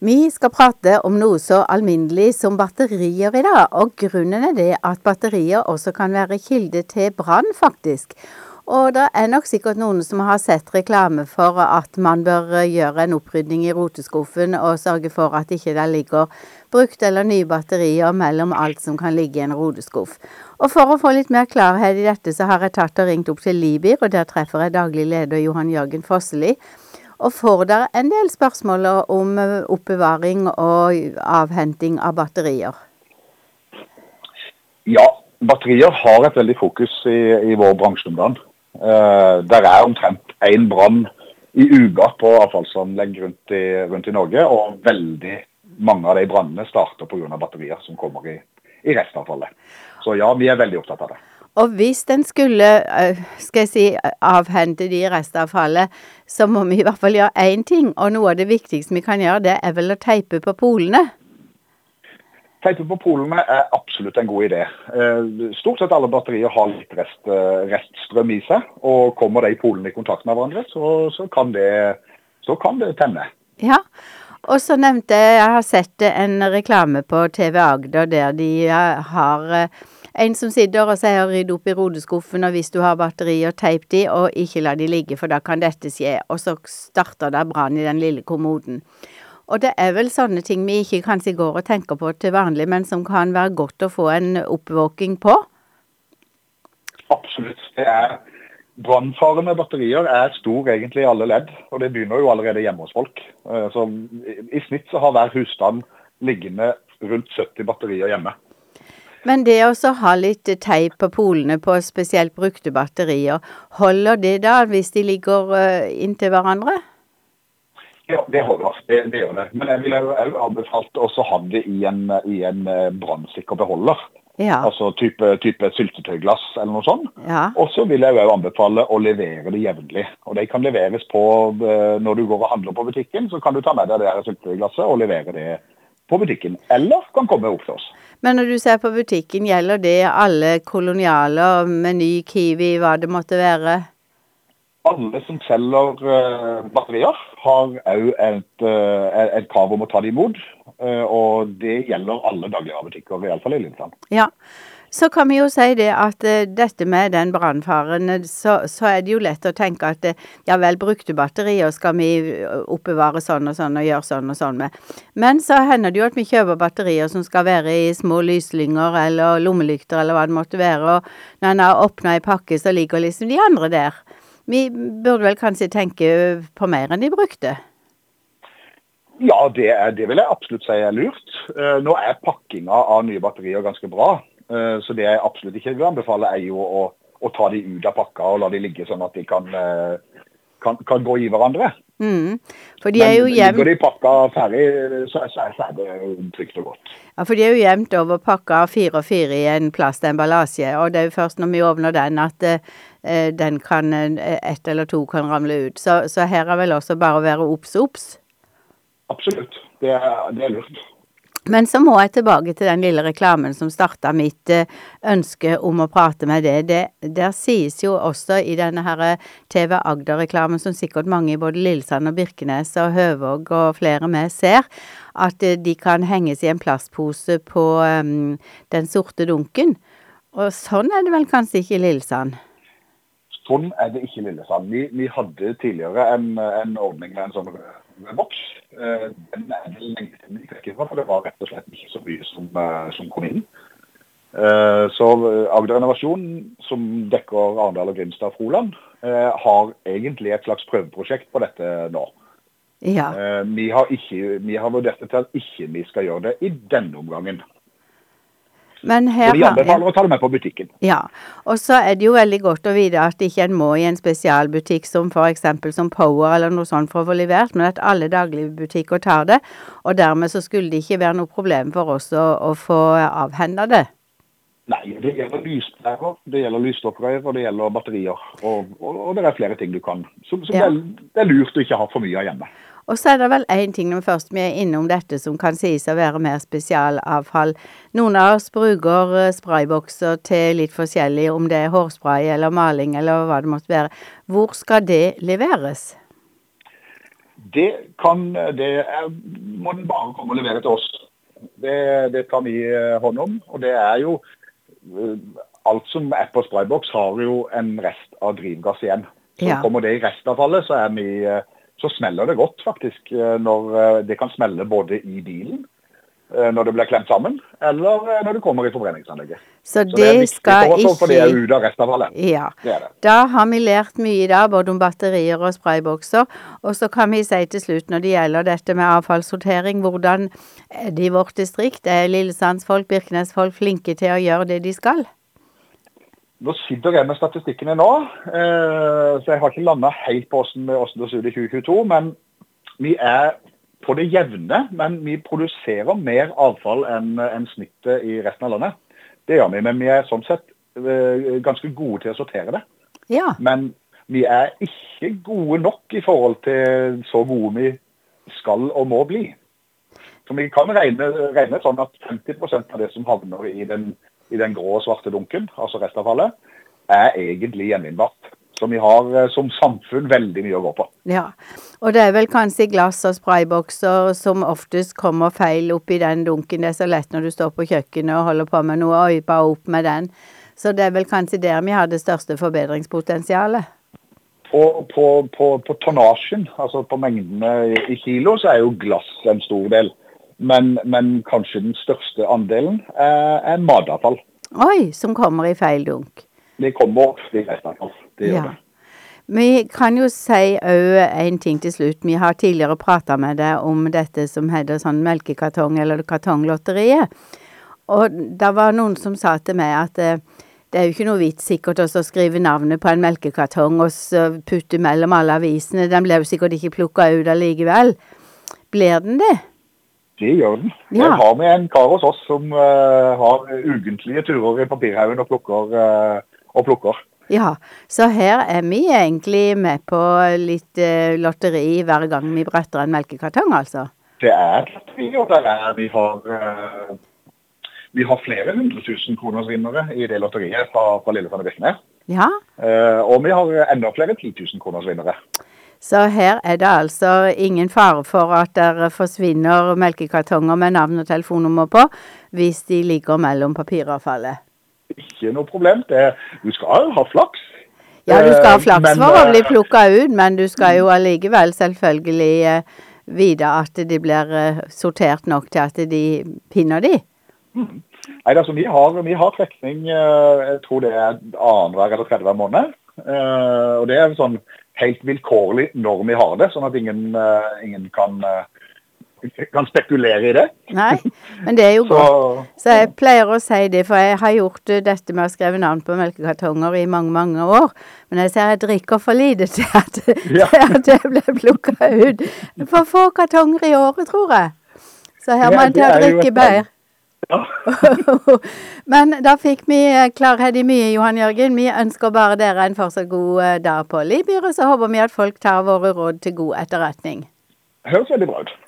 Vi skal prate om noe så alminnelig som batterier i dag, og grunnen er det at batterier også kan være kilde til brann faktisk. Og det er nok sikkert noen som har sett reklame for at man bør gjøre en opprydning i roteskuffen og sørge for at ikke det ligger brukt eller nye batterier mellom alt som kan ligge i en roteskuff. Og for å få litt mer klarhet i dette så har jeg tatt og ringt opp til Libir, og der treffer jeg daglig leder Johan Jørgen Fosseli. Og får dere en del spørsmål om oppbevaring og avhenting av batterier? Ja, batterier har et veldig fokus i vår bransje om dagen. Der er omtrent en brann i uka på avfallsanlegg rundt i Norge, og veldig mange av de brannene starter på grunn av batterier som kommer i restavfallet. Så ja, vi er veldig opptatt av det. Og hvis den skulle, avhente de restavfallet, så må vi i hvert fall gjøre én ting, og noe av det viktigste vi kan gjøre, det er vel å teipe på polene. Teipe på polene er absolutt en god idé. Stort sett alle batterier har litt reststrøm i seg, og kommer de polene i kontakt med hverandre, så kan det tenne. Ja, og så nevnte jeg har sett en reklame på TV Agder der de har en som sitter og sier rydd opp i rodeskuffen, og hvis du har batterier, teip de, og ikke la de ligge, for da kan dette skje. Og så starter det brann i den lille kommoden. Og det er vel sånne ting vi ikke kanskje går og tenker på til vanlig, men som kan være godt å få en oppvåking på? Absolutt. Brannfaren med batterier er stor egentlig i alle ledd, og det begynner jo allerede hjemme hos folk. Så i snitt så har hver husstand liggende rundt 70 batterier hjemme. Men det å ha litt teip på polene på spesielt brukte batterier, holder det da hvis de ligger inntil hverandre? Ja, det holder. Det gjør det. Men jeg ville jo anbefalt også å ha det i en brannsikker beholder. Ja. Altså type syltetøyglass eller noe sånt. Ja. Og så vil jeg jo anbefale å levere det jevnlig. Og det kan leveres på, når du går og handler på butikken, så kan du ta med deg det her syltetøyglasset og levere det på butikken. Eller kan komme opp til oss. Men når du ser på butikken, gjelder det alle kolonialer, Meny, Kiwi, hva det måtte være? Alle som selger batterier har også et krav om å ta det imot, og det gjelder alle dagligvarebutikker, i alle fall i Lillesand. Ja, så kan vi jo si det at dette med den brannfaren, så er det jo lett å tenke at ja vel, brukte batterier skal vi oppbevare sånn og gjøre sånn og sånn med. Men så hender det jo at vi kjøper batterier som skal være i små lyslynger eller lommelykter eller hva det måtte være, og når en har åpnet i pakke så ligger liksom de andre der. Vi burde vel kanskje tenke på mer enn de brukte? Ja, det vil jeg absolutt si er lurt. Nå er pakkinga av nye batterier ganske bra. Så det jeg absolutt ikke vil anbefale er jo å ta de ut av pakka og la de ligge sånn at de kan gå i hverandre. For de er jo Men ligger de i pakka ferdig, så er det trygt og godt. Ja, for de er jo jevnt over pakka 4 og 4 i en plastemballasje, og det er jo først når vi åpner den at den kan, 1 eller 2 kan ramle ut. Så her er vel også bare å være obs. Absolutt, det er lurt. Men så må jeg tilbake til den lille reklamen som startet mitt ønske om å prate med det. Der sies jo også i denne her TV Agder-reklamen, som sikkert mange i både Lillesand og Birkenes og Høvåg og flere med ser, at de kan henges i en plastpose på den sorte dunken. Og sånn er det vel kanskje ikke i Lillesand? Sånn er det ikke i Lillesand. Vi hadde tidligere en ordning med en sånn boks. Den er det lenge siden vi fikk fra, for det var rett og slett ikke så mye som kom inn. Så Agder Innovasjon, som dekker Arendal og Grimstad og Froland, har egentlig et slags prøveprosjekt på dette nå. Ja. Vi har vurdert det til at ikke vi skal gjøre det i denne omgangen. Men her og de anbefaler å ta det med på butikken. Ja, og så er det jo veldig godt å vite at ikke en må i en spesialbutikk som for eksempel som Power eller noe sånt for å få levert, men at alle daglige butikker tar det, og dermed så skulle det ikke være noe problem for oss å få avhendet det. Nei, det gjelder lyspærer, det gjelder lysstopprør, og det gjelder batterier, og det er flere ting du kan, som det er lurt å ikke ha for mye av hjemme. Og så er det vel en ting når vi er innom dette som kan sies å være mer spesialavfall. Noen av oss bruker spraybokser til litt forskjellig, om det er hårspray eller maling eller hva det måtte være. Hvor skal det leveres? Må den bare komme og levere til oss. Det tar vi hånd om, og det jo alt som på Sprybox har jo en rest av drivgass igjen. Så kommer det i restavfallet, så smeller det godt faktisk, når det kan smelle både i bilen, når det blir klemt sammen, eller når det kommer i forbrenningsanlegget. Så det skal ikke... For det ut av restavfallet. Ja, det. Da har vi lært mye da, både om batterier og sprayboxer, og så kan vi si til slutt når det gjelder dette med avfallssortering, hvordan det i vårt distrikt Lillesandsfolk, Birkenesfolk flinke til å gjøre det de skal? Nå sitter jeg med statistikkene nå, så jeg har ikke landet helt på hvordan det ser ut i 2022, men vi på det jevne, men vi produserer mer avfall enn snittet i resten av landet. Det gjør vi, men vi sånn sett ganske gode til å sortere det. Ja. Men vi ikke gode nok i forhold til så gode vi skal og må bli. Så vi kan regne sånn at 50% av det som havner i den grå og svarte dunken, altså restavfallet, egentlig gjenvinnbart. Så vi har som samfunn veldig mye å gå på. Ja, og det vel kanskje glass og sprayboxer som oftest kommer feil opp i den dunken. Det så lett når du står på kjøkkenet og holder på med noe og øyper opp med den. Så det vel kanskje der vi har det største forbedringspotensialet. På tonnasjen, altså på mengdene i kilo, så jo glass en stor del. Men kanskje den største andelen matavfall. Oi, som kommer i feil dunk. Det kommer ofte i restavfall. Det gjør det. Vi kan jo si en ting til slutt. Vi har tidligere pratet med deg om dette som heter sånn melkekartong eller kartonglotteriet. Og da var noen som sa til meg at det jo ikke noe vits sikkert å skrive navnet på en melkekartong og så putte mellom alle avisene. Den ble jo sikkert ikke plukket ut allikevel. Blir den det? Det gjør den. Ja. Jeg har med en kar hos oss som har ugentlige turer i papirhaugen og plukker. Ja, så her vi egentlig med på litt lotteri hver gang vi bretter en melkekartong, altså? Det lotteri, og vi har flere 100 000 kroners vinnere i det lotteriet fra Lillesand og Birkenes. Ja. Og vi har enda flere 10 000 kroners vinnere. Så her det altså ingen fare for at der forsvinner melkekartonger med navn og telefonnummer på, hvis de ligger mellom papiravfallet. Ikke noe problem. Du skal ha flaks. Ja, du skal ha flaks for å bli plukket ut, men du skal jo allikevel selvfølgelig vite at de blir sortert nok til at de pinner de. Nei, altså vi har trekning, jeg tror det annenhver eller tredje hver måned. Og det sånn helt vilkårlig når vi har det, sånn at ingen kan spekulere i det. Nei, men det jo godt. Så jeg pleier å si det, for jeg har gjort dette med å skrive navn på melkekartonger i mange, mange år. Men jeg ser jeg drikker for lite til at det ble plukket ut. For få kartonger i året, tror jeg. Så her må jeg til å drikke bedre. Ja. Men da fikk vi klarhet i mye, Johan Jørgen. Vi ønsker bare dere en fortsatt god dag på Libyr, og så håper vi at folk tar våre råd til god etterretning. Høres veldig bra ut.